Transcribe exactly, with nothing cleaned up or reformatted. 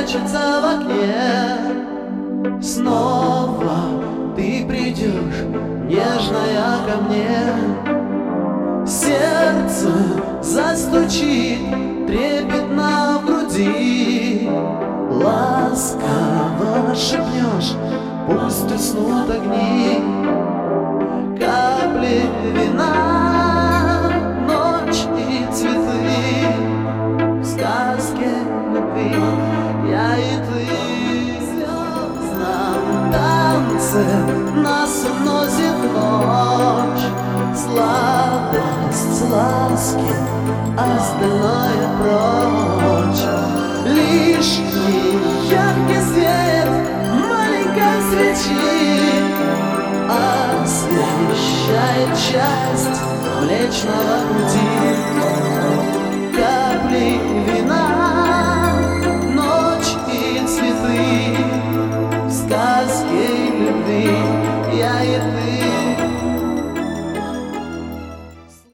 прячется в окне. Снова ты придешь, нежная, ко мне. Сердце застучит трепетно в груди. Ласково шепнешь, пусть уснут огни. Капли вина, ночь и цветы. В сказке любви я и ты. В звездном танце нас уносит ночь. Сладость ласки, остальное прочь. Лишний яркий свет маленькой свечи освещает часть Млечного Пути.